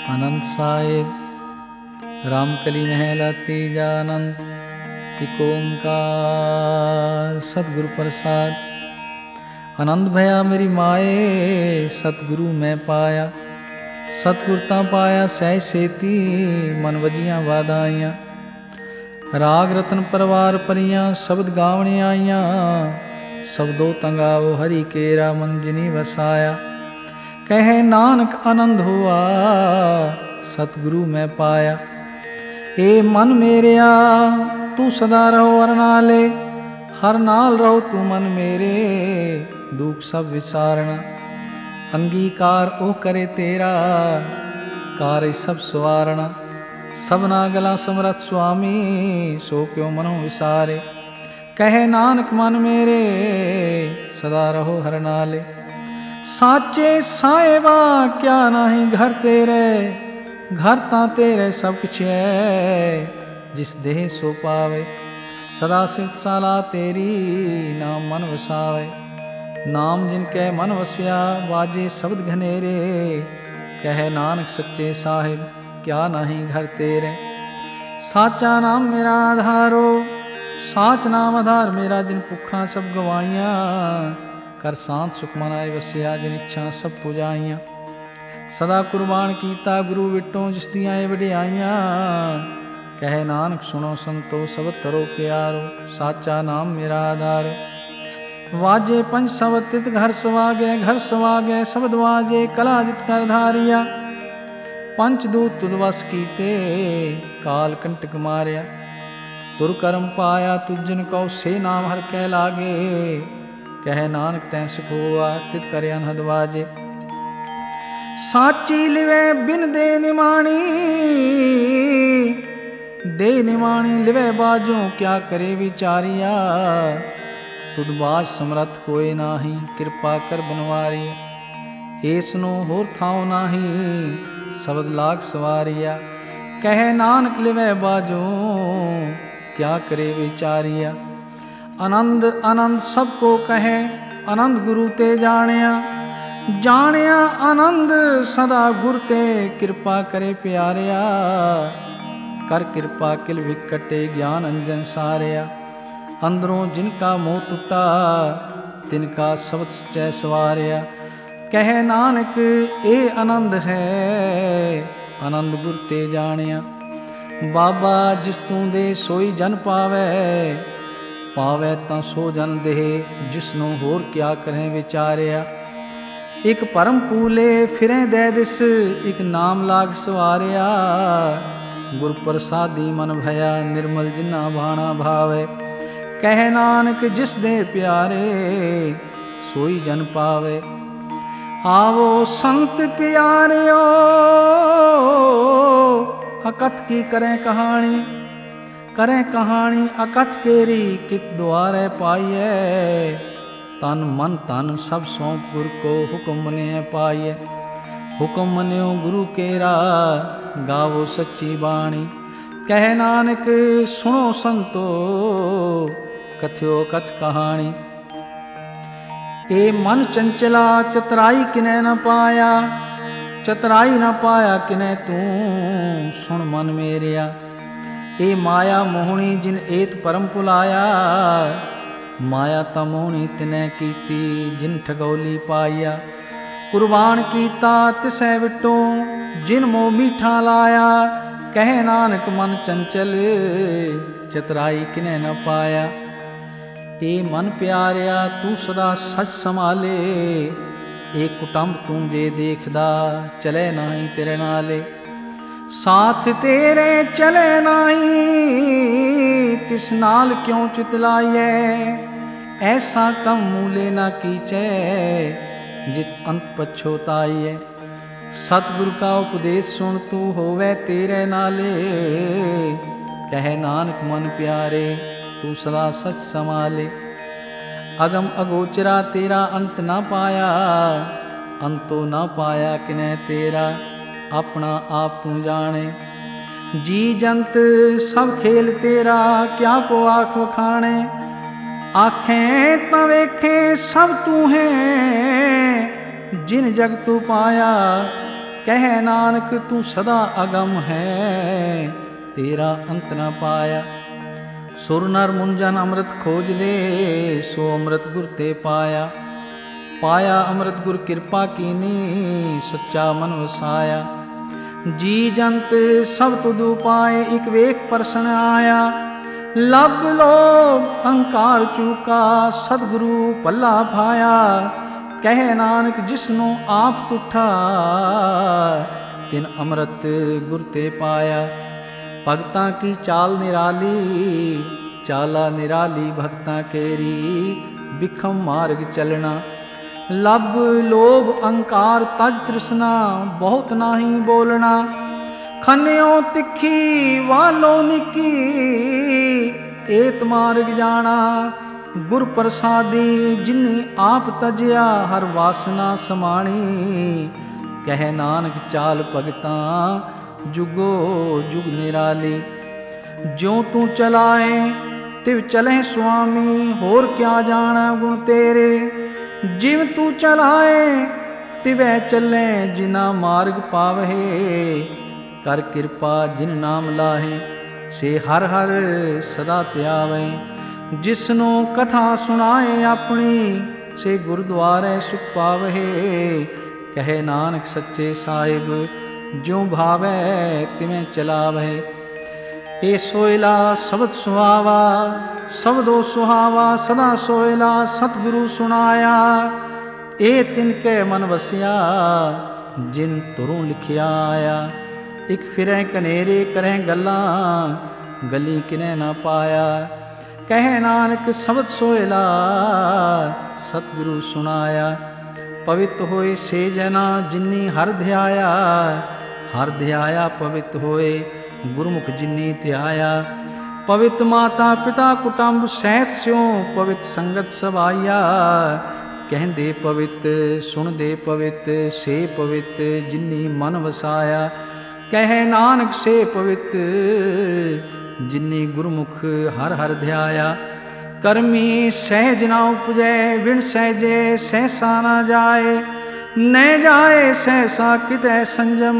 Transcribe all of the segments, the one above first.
आनंद साहिब रामकली महला तीजा आनंद एक ओंकार सतगुरु प्रसाद। आनंद भया मेरी माए सतगुरु मैं पाया, सतगुरता पाया सह सेती मन वजियां वादाइयां। राग रतन परवार परियां शब्द गावने आईयां, शब्दों तंगाओ हरि केरा मन जिनी वसाया। कहे नानक आनंद हुआ सतगुरु मैं पाया। ए मन मेरिया तू सदा रहो हर नाले, हर नाल रहो तू मन मेरे दुख सब विसारना। अंगीकार ओ करे तेरा कार्य सब सवारना। सबना गला समरथ स्वामी सो क्यों मनो विसारे। कहे नानक मन मेरे सदा रहो हर नाले। साचे साहेबा क्या नहीं घर तेरे, घर तां तेरे सब कुछ है जिस देह सो पावे। सदा सिफत साला तेरी नाम मन वसावे। नाम जिनके मन वसिया वाजे शब्द घनेरे। कहे नानक सच्चे साहिब क्या नहीं घर तेरे। साचा नाम मेरा आधारो, साच नाम आधार मेरा जिन भुखा सब गवाइयां। कर शांत सुख मनाए वसिया जिन इच्छा सब पुजाइयां। सदा कुर्बान कीता गुरु विटों जिस दियां वडियाइयां। कहे नानक सुनो संतो सब तरो प्यारो, साचा नाम मेरा आधार। वाजे पंच शब्द तित घर सुवागे, घर सुवागे शब्द वाजे कला जित कर धारिया। पंच दूत तुद वस कीते काल कंटक मारिया। तुर कर्म पाया तुझन कौ से नाम हर कै लागे। कहे नानक तैं सुख हुआ तित करे अनहद वाजे। साची लिवे बिन दे निमाणी, दे निमाणी लिवे बाजों क्या करे विचारिया। तुद बाज समरथ कोई नाही कृपा कर बनवारिया। ऐसनो होर थाओ नाही शब्द लाग सवारिया। कहे नानक लिवे बाजों क्या करे विचारिया। आनंद आनंद सबको कहे आनंद गुरु ते जानिया। जानिया आनंद सदा गुर ते कृपा करे प्यारिया। कर कृपा किल विकटे ज्ञान अंजन सारिया। अंदरों जिनका मोह टूटा तिनका शब्द सच्चै सवारिया। कहे नानक ए आनंद है आनंद गुर ते जानिया। बाबा जिस तू दे सोई जन पावै, पावै तां सो जन देह जिसनों होर क्या करें विचारिया। एक परम पूले फिरें दे दिस, एक नाम लाग सवारिया। गुर प्रसादी मन भया निर्मल जिन्ना भाना भावे। कहे नानक जिस दे प्यारे सोई जन पावे। आवो संत प्यारियो अकथ की करें कहानी। करें कहानी अकथ केरी कित द्वारे पाइए। तन मन तन सब सौंप गुर को हुक्म मने पाइए। हुक्म मन्यो गुरु केरा गावो सच्ची बाणी। कहे नानक सुनो संतो कथ्यो कथ कहानी। ए मन चंचला चतराई किने न पाया, चतराई न पाया किने तू सुन मन मेरिया। ए माया मोहनी जिन एत परम पुलाया। माया ता मोहनी तिनै कीती जिन ठगौली पाया। कुर्बान कीता तिसै विटों जिन मोह मीठा लाया। कहे नानक मन चंचल चतराई किनै न पाया। ए मन प्यारिया तू सदा सच संभाले। ए कुटुंब तू जे देखदा चले नाही तेरे नाले। साथ तेरे चले नाही तिस नाल क्यों चितलाइए। ऐसा कम मूले ना कीचे जित अंत पछोताइए। सतगुरु का उपदेश सुन तू होवे तेरे नाले। कहे नानक मन प्यारे तू सदा सच संभाले। अगम अगोचरा तेरा अंत ना पाया, अंतो ना पाया किने तेरा अपना आप तू जाने। जी जंत सब खेल तेरा क्या को आख वखाने। आखें तां वेखें सब तू है जिन जग तू पाया। ਕਹੈ ਨਾਨਕ ਤੂੰ ਸਦਾ ਅਗਮ ਹੈ, ਤੇਰਾ ਅੰਤ ਨ ਪਾਇਆ। ਸੁਰ ਨਰ ਮੁੰਜਨ ਅੰਮ੍ਰਿਤ ਖੋਜਦੇ, ਸੋ ਅੰਮ੍ਰਿਤ ਗੁਰ ਤੇ ਪਾਇਆ। ਪਾਇਆ ਅੰਮ੍ਰਿਤ ਗੁਰ ਕਿਰਪਾ ਕੀਨੀ, ਸੱਚਾ ਮਨ ਵਸਾਇਆ। ਜੀ ਜੰਤ ਸਭ ਤੁਧੁ ਪਾਏ, ਇਕ ਵੇਖ ਪਰਸਨ ਆਇਆ। ਲੱਭ ਲੋਭ ਅਹੰਕਾਰ ਚੂਕਾ, ਸਤਿਗੁਰੂ ਭੱਲਾ ਭਾਇਆ। ਕਹੈ ਨਾਨਕ ਜਿਸਨੂੰ ਆਪ ਤੁਠਾ, ਤਿਨ ਅੰਮ੍ਰਿਤ ਗੁਰ ਤੇ ਪਾਇਆ। ਭਗਤਾਂ ਕੀ ਚਾਲ ਨਿਰਾਲੀ, ਚਾਲਾ ਨਿਰਾਲੀ ਭਗਤਾਂ ਕੇਰੀ। ਬਿਖਮ ਮਾਰਗ ਚੱਲਣਾ, ਲੱਭ ਲੋਭ ਅਹੰਕਾਰ ਤਜ ਤ੍ਰਿਸ਼ਨਾ, ਬਹੁਤ ਨਾਹੀ ਬੋਲਣਾ। ਖੰਨਿਓ ਤਿੱਖੀ ਵਾਲੋ ਨਿੱਕੀ, ਏਤ ਮਾਰਗ ਜਾਣਾ। ਗੁਰ ਪ੍ਰਸਾਦੀ ਜਿਨੀ ਆਪ ਤਜਿਆ, ਹਰ ਵਾਸਨਾ ਸਮਾਣੀ। ਕਹੈ ਨਾਨਕ ਚਾਲ ਭਗਤਾਂ, ਜੁਗੋ ਜੁਗ ਨਿਰਾਲੀ। ਜਿਉ ਤੂੰ ਚਲਾਏ ਤਿਵ ਚਲਹਿ ਸੁਆਮੀ, ਹੋਰ ਕਿਆ ਜਾਣਾ ਗੁਣ ਤੇਰੇ। ਜਿਵ ਤੂੰ ਚਲਾਏ ਤਿਵੈ ਚੱਲੇ, ਜਿਨਾ ਮਾਰਗ ਪਾਵਹਿ। ਕਰ ਕਿਰਪਾ ਜਿਨ ਨਾਮ ਲਾਹੇ, ਸੇ ਹਰ ਹਰ ਸਦਾ ਧਿਆਵੈ। ਜਿਸਨੂੰ ਕਥਾ ਸੁਣਾਏ ਆਪਣੀ, ਸੇ ਗੁਰਦੁਆਰੇ ਸੁਖ ਪਾਵਹਿ। ਕਹੈ ਨਾਨਕ ਸੱਚੇ ਸਾਹਿਬ, ਜਿਉ ਭਾਵੈ ਤਿਵੇਂ ਚਲਾਵਹਿ। ਏ ਸੋਇਲਾ ਸ਼ਬਦ ਸੁਹਾਵਾ, ਸ਼ਬਦੋ ਸੁਹਾਵਾ ਸਦਾ ਸੋਇਲਾ। ਸਤਿਗੁਰੂ ਸੁਣਾਇਆ, ਏ ਤਿਨ ਕੈ ਮਨ ਵਸਿਆ, ਜਿਨ ਤੁਰੋਂ ਲਿਖਿਆ ਆਇਆ। ਇਕ ਫਿਰੈ ਕਨੇਰੇ ਕਰੈ ਗੱਲਾਂ, ਗਲੀ ਕਿਨੈ ਨਾ ਪਾਇਆ। ਕਹੈ ਨਾਨਕ ਸ਼ਬਦ ਸੋਇਲਾ, ਸਤਿਗੁਰੂ ਸੁਣਾਇਆ। ਪਵਿੱਤ ਹੋਏ ਸੇ ਜਨਾ, ਜਿਨੀ ਹਰਿ ਧਿਆਇਆ। ਹਰਿ ਧਿਆਇਆ ਪਵਿੱਤ ਹੋਏ, ਗੁਰਮੁਖ ਜਿਨੀ ਧਿਆਇਆ। ਪਵਿੱਤ ਮਾਤਾ ਪਿਤਾ ਕੁਟੰਬ ਸਹਿਤ ਸਿਉ, ਪਵਿੱਤ ਸੰਗਤ ਸਭਾਈਆ। ਕਹਿੰਦੇ ਪਵਿੱਤ ਸੁਣਦੇ ਪਵਿੱਤ, ਸੇ ਪਵਿੱਤ ਜਿਨੀ ਮਨ ਵਸਾਇਆ। ਕਹੈ ਨਾਨਕ ਸੇ ਪਵਿੱਤ, ਜਿਨੀ ਗੁਰਮੁਖ ਹਰ ਹਰ ਧਿਆਇਆ। ਕਰਮੀ ਸਹਿਜ ਨਾ ਉਪਜੈ, ਵਿਣ ਸਹਿਜੇ ਸਹਿਸਾ ਨਾ ਜਾਏ। ਨਹਿ ਜਾਏ ਸਹਿਸਾ ਕਿਤੈ ਸੰਜਮ,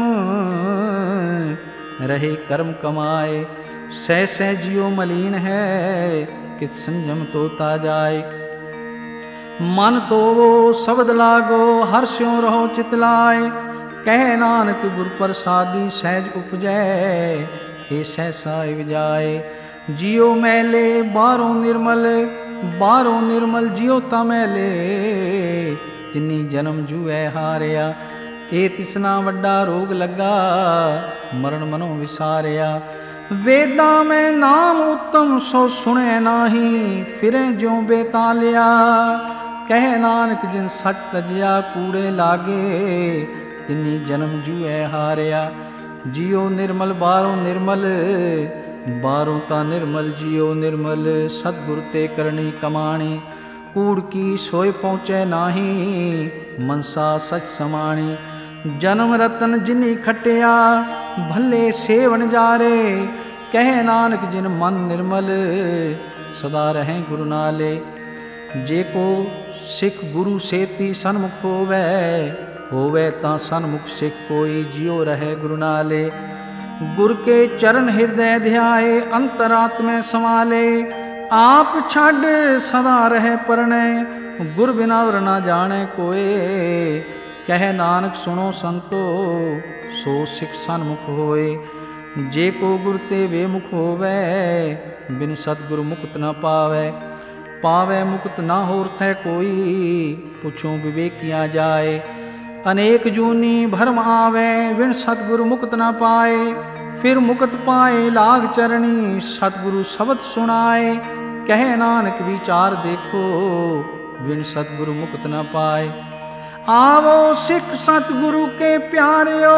ਰਹੇ ਕਰਮ ਕਮਾਏ। ਸਹਿ ਸਹਿ ਜਿਉ ਮਲੀਨ ਹੈ, ਕਿਤ ਸੰਜਮ ਤੋਤਾ ਜਾਏ। ਮਨ ਤੋਵੋ ਸ਼ਬਦ ਲਾਗੋ, ਹਰਿ ਸਿਉ ਰਹੋ ਚਿਤ ਲਾਏ। ਕਹੈ ਨਾਨਕ ਗੁਰ ਪ੍ਰਸਾਦੀ, ਸਹਿਜ ਉਪਜੈ ਏ ਸਹਿਸਾ ਜਾਏ। ਜਿਉ ਮੈਲੇ ਬਾਹਰੋਂ ਨਿਰਮਲ, ਬਾਹਰੋਂ ਨਿਰਮਲ ਜਿਉ ਤਾ ਮੈਲੇ। ਤਿਨੀ ਜਨਮ ਜੂਐ ਹਾਰਿਆ, ਏ ਤਿਸਨਾ ਵੱਡਾ ਰੋਗ ਲੱਗਾ। ਮਰਨ ਮਨੋਂ ਵਿਸਾਰਿਆ। ਵੇਦਾਂ ਮੈਂ ਨਾਮ ਉੱਤਮ, ਸੋ ਸੁਣੈ ਨਾਹੀ। ਫਿਰੈ ਜਿਉ ਬੇਤਾਲਿਆ। ਕਹੈ ਨਾਨਕ ਜਿਨ ਸਚ ਤਜਿਆ, ਕੂੜੇ ਲਾਗੇ। ਤਿਨੀ ਜਨਮ ਜੂਐ ਹਾਰਿਆ। ਜਿਉ ਨਿਰਮਲ ਬਾਹਰੋਂ ਨਿਰਮਲ, ਬਾਹਰੋਂ ਤਾਂ ਨਿਰਮਲ ਜਿਉ ਨਿਰਮਲ। ਸਤਿਗੁਰ ਤੇ ਕਰਨੀ ਕਮਾਣੀ, ਕੂੜ ਕੀ ਸੋਇ ਪਹੁੰਚੈ ਨਾਹੀ। ਮਨਸਾ ਸਚ ਸਮਾਣੀ। ਜਨਮ ਰਤਨ ਜਿਨੀ ਖਟਿਆ, ਭੱਲੇ ਸੇਵਨ ਜਾਰੇ। ਕਹੈ ਨਾਨਕ ਜਿਨ ਮਨ ਨਿਰਮਲ, ਸਦਾ ਰਹੈ ਗੁਰੂ ਨਾਲੇ। ਜੇ ਕੋ ਸਿੱਖ ਗੁਰੂ ਸੇਤੀ ਸਨਮੁਖ ਹੋਵੈ, ਹੋਵੈ ਤਾਂ ਸਨਮੁਖ ਸਿੱਖ ਕੋਈ। ਜਿਉ ਰਹੈ ਗੁਰੂ ਨਾਲੇ। ਗੁਰ ਕੇ ਚਰਨ ਹਿਰਦੈ ਧਿਆਏ, ਅੰਤਰਾਤਮੈ ਸਮਾਲੇ। ਆਪ ਛੱਡ ਸਦਾ ਰਹਿ ਪਰਣੈ, ਗੁਰ ਬਿਨਾ ਵਰ ਨਾ ਜਾਣੈ ਕੋਏ। ਕਹੈ ਨਾਨਕ ਸੁਣੋ ਸੰਤੋ, ਸੋ ਸਿੱਖ ਸਨਮੁਖ ਹੋਏ। ਜੇ ਕੋ ਗੁਰ ਤੇ ਵੇਮੁਖ ਹੋਵੈ, ਬਿਨ ਸਤਿਗੁਰ ਮੁਕਤ ਨ ਪਾਵੈ। ਪਾਵੈ ਮੁਕਤ ਨਾ ਹੋਰ ਥੈ ਕੋਈ, ਪੁੱਛੋ ਵਿਵੇਕੀਆਂ ਜਾਏ। ਅਨੇਕ ਜੂਨੀ ਭਰਮ ਆਵੈ, ਵਿਣ ਸਤਿਗੁਰ ਮੁਕਤ ਨ ਪਾਏ। ਫਿਰ ਮੁਕਤ ਪਾਏ ਲਾਗ ਚਰਣੀ, ਸਤਿਗੁਰੂ ਸ਼ਬਦ ਸੁਣਾਏ। ਕਹੈ ਨਾਨਕ ਵਿਚਾਰ ਦੇਖੋ, ਵਿਣ ਸਤਿਗੁਰੂ ਮੁਕਤ ਨ ਪਾਏ। ਆਵੋ ਸਿੱਖ ਸਤਿਗੁਰੂ ਕੇ ਪਿਆਰਿਓ,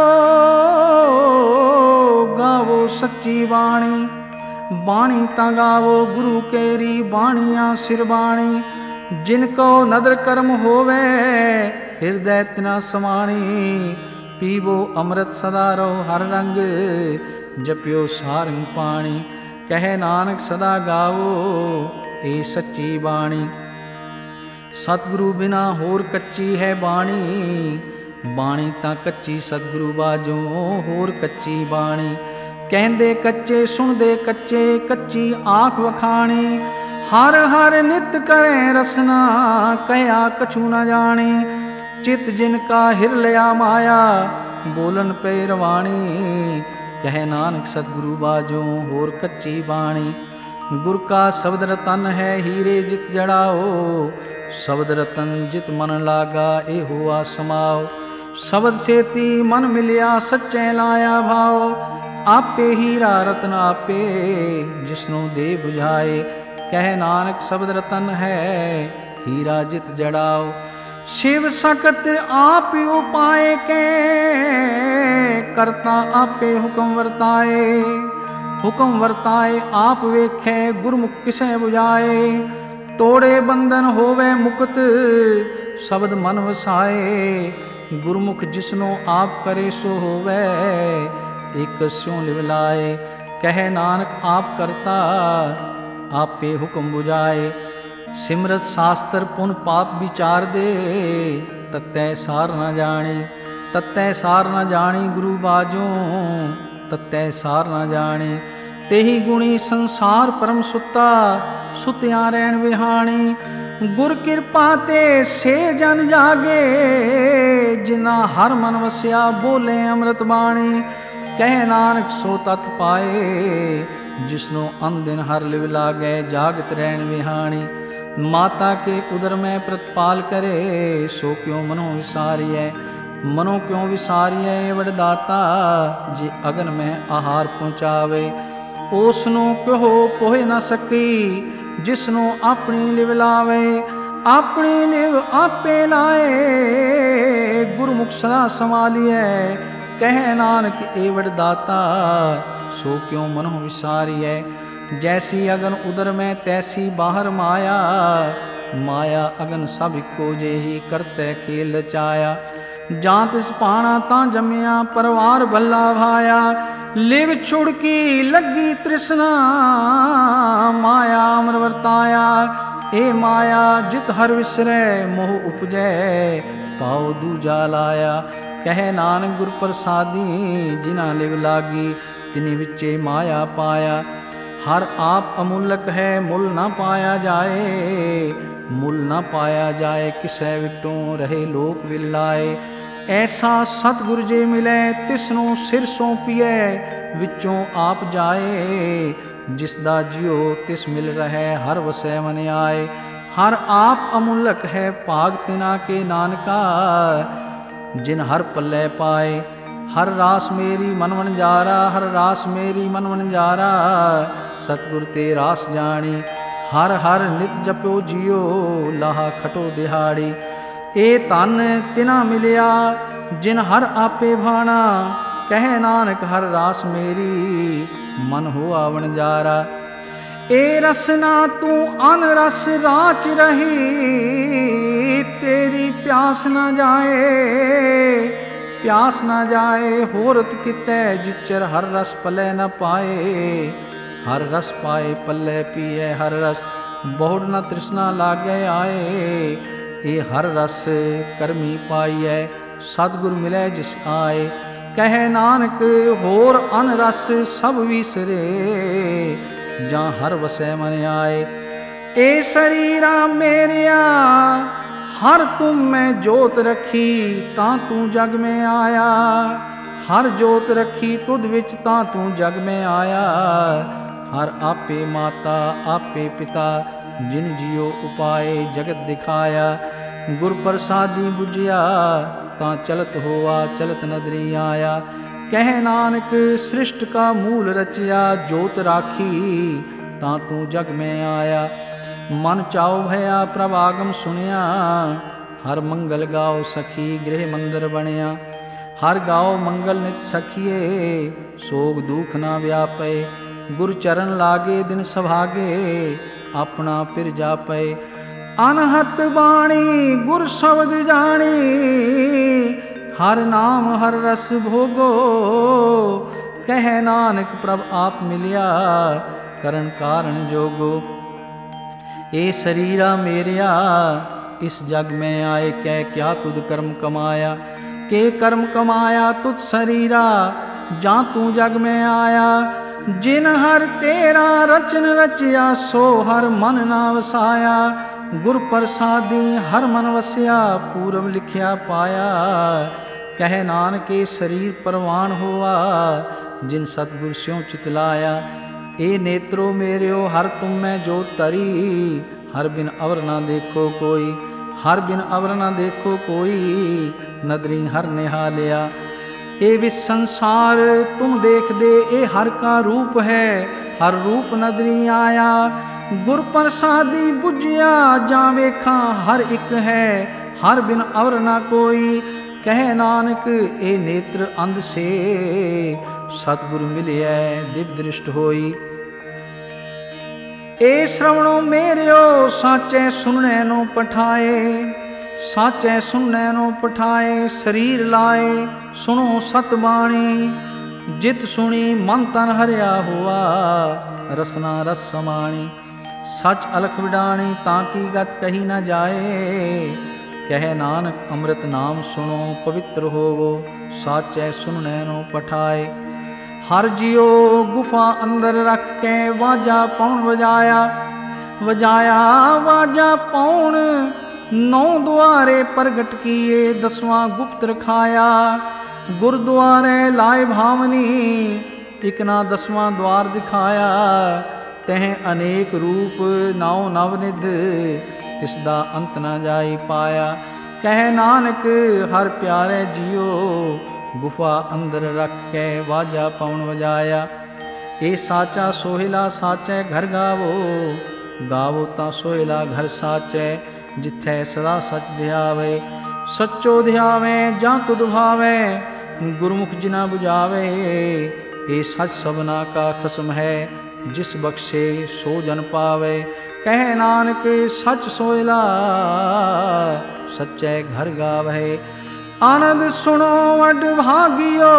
ਗਾਵੋ ਸੱਚੀ ਬਾਣੀ। ਬਾਣੀ ਤਾਂ ਗਾਵੋ ਗੁਰੂ ਕੇਰੀ, ਬਾਣੀਆਂ ਸਿਰ ਬਾਣੀ। ਜਿਨ ਕੋ ਨਦਰ ਕਰਮ ਹੋਵੇ, ਹਿਰਦੈ ਤਿਨਾ ਸਮਾਣੀ। ਪੀਵੋ ਅੰਮ੍ਰਿਤ ਸਦਾ ਰਹੋ ਹਰ ਰੰਗ, ਜਪਿਓ ਸਾਰੰਗ ਪਾਣੀ। ਕਹੈ ਨਾਨਕ ਸਦਾ ਗਾਵੋ ਏ ਸੱਚੀ ਬਾਣੀ। ਸਤਿਗੁਰੂ ਬਿਨਾ ਹੋਰ ਕੱਚੀ ਹੈ ਬਾਣੀ, ਬਾਣੀ ਤਾਂ ਕੱਚੀ ਸਤਿਗੁਰੂ ਬਾਝੋਂ ਹੋਰ ਕੱਚੀ ਬਾਣੀ। ਕਹਿੰਦੇ ਕੱਚੇ ਸੁਣਦੇ ਕੱਚੇ, ਕੱਚੀ ਆਖ ਵਖਾਣੀ। ਹਰ ਹਰ ਨਿਤ ਕਰੇ ਰਸਨਾ, ਕਹਿਆ ਕਛੂ ਨਾ ਜਾਣੀ। ਚਿਤ ਜਿਨ ਕਾ ਹਿਰ ਲਿਆ ਮਾਇਆ, ਬੋਲਨ ਪੈ ਰਵਾਣੀ। ਕਹਿ ਨਾਨਕ ਸਤਿਗੁਰੂ ਬਾਝੋਂ ਹੋਰ ਕੱਚੀ ਬਾਣੀ। ਗੁਰ ਕਾ ਸ਼ਬਦ ਰਤਨ ਹੈ ਹੀਰੇ ਜਿਤ ਜੜਾਓ, ਸ਼ਬਦ ਰਤਨ ਜਿਤ ਮਨ ਲਾਗਾ ਇਹੋ ਆ ਸਮਾਓ। ਸ਼ਬਦ ਸੇਤੀ ਮਨ ਮਿਲਿਆ ਸੱਚੇ ਲਾਇਆ ਭਾਓ, ਆਪੇ ਹੀਰਾ ਰਤਨ ਆਪੇ ਜਿਸਨੂੰ ਦੇ 부ਝਾਏ। ਕਹਿ ਨਾਨਕ ਸ਼ਬਦ ਰਤਨ ਹੈ ਹੀਰਾ ਜਿਤ ਜੜਾਓ। शिव सकत आप उपाय के, करता आपे हुक्म वर्ताए। हुक्म वर्ताए आप वेखे, गुरमुख किसे बुझाए। तोड़े बंधन होवे मुक्त, शब्द मन वसाए। गुरमुख जिसनो आप करे सो होवे, एक स्यों लिवलाए। कहे नानक आप करता आपे हुक्म बुझाए। सिमरत शास्त्र पुन पाप विचार दे, तत्तै सार न जानी। तत्तै सार न जानी गुरु बाजों, तत्तै सार न जानी। तेहि गुणी संसार परम सुता, सुत्या रैन विहाणी। गुर कृपा ते से जन जागे, जिना हर मन वस्या बोले अमृत बाणी। कह नानक सो तत् पाए, जिसनो अनदिन हर लिव लागे जागत रैन विहाणी। माता के उदर में प्रतिपाल करे, सो क्यों मनो विसारिय। मनो क्यों विसारिय वरदाता, जे अगन में आहार पहुँचावे। ओसनो कहो पोहे न सकी, जिसनो अपनी लिव लावे। अपनी लिव आपे लाए, गुरमुख सदा संभालिए। कह नानक ए वरदाता, सो क्यों मनो विसारिय। जैसी अगन उदर में तैसी बाहर माया, माया अगन सब को जेही करते खेल रचाया। जां तिस पाना तां जमिया, परवार भला भाया। लिव छुड़की लगी तृष्णा, माया अमर वर्ताया। ए माया जित हर विसरै मोह उपजै, पाओ दूजा लाया। कह नानक गुर प्रसादी, जिना लिव लागी तिनि विचे माया पाया। हर आप अमूलक है मुल न पाया जाए, मुल न पाया जाए किसै विटों रहे लोक विलाए। ऐसा सतगुर जे मिले तिसनो सिर सौंपिए, विचों आप जाए। जिसदा जियो तिस मिल रहे हर वसै मन आए। हर आप अमूलक है भाग तिना के नानका, जिन हर पल्ले पाए। हर रास मेरी मन वनजारा, हर रास मेरी मन वनजारा। सतगुर ते रास जानी, हर हर नित जपो जियो, लाहा खटो दिहाड़ी। ए धन तिना मिलिया, जिन हर आपे भाना। कह नानक हर रास मेरी, मन हुआ वनजारा। ए रसना तू अन रस राच रही, तेरी प्यास न जाए। प्यास न जाए होरत कितै, जिचर हर रस पलै न पाए। हर रस पाए पल्ले पिए हर रस, बहुड़ न तृष्णा लागे आए। ये हर रस करमी पाइए, सतगुर मिले जिस आए। कह नानक होर अन रस सब विसरे, जां हर वसै मन आए। ए शरीरा मेरिया हर तुम में जोत रखी, तां तू जग में आया। हर जोत रखी तुद विच, तां तू जग में आया। हर आपे माता आपे पिता, जिन जियो उपाय जगत दिखाया। गुर प्रसादी बुझिया, तां चलत होआ चलत नदरी आया। कह नानक सृष्ट का मूल रचिया, जोत राखी तां तू जग में आया। मन चाओ भया प्रभागम सुनिया, हर मंगल गाओ सखी गृह मंदिर बनिया। हर गाओ मंगल नित सखिए, सोग दुख ना व्यापे। गुर चरण लागे दिन सभागे, अपना पिर जापे। अनहत बाणी गुर शब्द जानी, हर नाम हर रस भोगो। कह नानक प्रभ आप मिलिया, करण कारण जोगो। ए शरीरा मेरिया, इस जग में आए कै क्या तुद कर्म कमाया। के कर्म कमाया तुझ शरीरा, जा तू जग में आया। जिन हर तेरा रचन रचिया, सो हर मन ना वसाया। गुर प्रसादी हर मन वसिया, पूरब लिखिया पाया। कह नानके शरीर परवान होआ, जिन सतगुर स्यों चितलाया। ए नेत्रो मेरियो हर तुम में जो तरी, हर बिन अवर ना देखो कोई, हर बिन अवर ना देखो कोई, नदरी हर निहालिया। ए विस संसार तुम देख दे, ए हर का रूप है, हर रूप नदरी आया। गुर प्रसादी बुझिया जा वेखा, हर एक है, हर बिन अवर ना कोई। कह नानक ए नेत्र अंध से, सतगुर मिलिया दिव्य दृष्ट होई। ए श्रवणो मेरियो साचे सुनने नो पठाए, साचे सुनने नो पठाए। शरीर लाए सुनो सतबाणी, जित सुनी मन तन हरिया हुआ, रसना रस समाणी। सच अलख विडाणी ताकि गत कही न जाए। कह नानक अमृत नाम सुनो पवित्र होवो, साचे सुनने नो पठाए। हर जियो गुफा अंदर रख के वाजा पौन वजाया, वजाया वाजा पौन। नौ द्वारे प्रगट किए, दसवां गुप्त रखाया। गुरुद्वारे लाए भावनी, इकना दसवां द्वार दिखाया। तह अनेक रूप नाव नवनिध, तिसदा अंत न जाई पाया। कह नानक हर प्यारे जियो, गुफा अंदर रख के वाजा पौन वजाया। ए साचा सोहिला साचे घर गावो, गावो ता सोहिला घर साचे। जिथे सदा सच ध्यावे, सच्चो ध्यावे जा तुध भावे। गुरमुख जिना बुझावे, ए सच सबना का खसम है, जिस बख्शे सो जन पावे। कह नानक सच सोहिला सच्चे घर गावे। आनंद सुनो वड भागियो,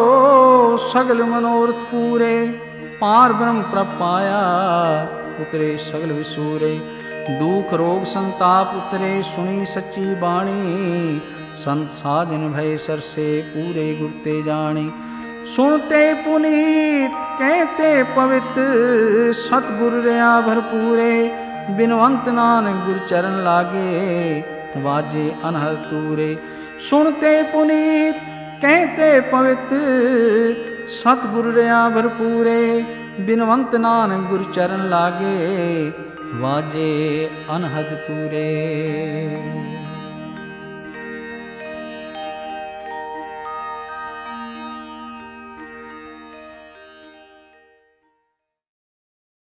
सगल मनोरथ पूरे। पार ब्रह्म प्रपाया, उतरे सगल विसूरे। दुख रोग संताप उतरे, सुनी सच्ची बाणी। संत साजन भय सरसे, पूरे गुरते जानी। सुनते पुनीत कहते पवित्र, सतगुर रया भरपूरे। बिनवंत नानक गुर चरण लागे, वाजे अनहद तूरे। सुनते पुनीत कहते पवित्र, सतगुर रया भरपूरे। बिनवंत नानक गुर चरण लागे, वाजे अनहद तूरे।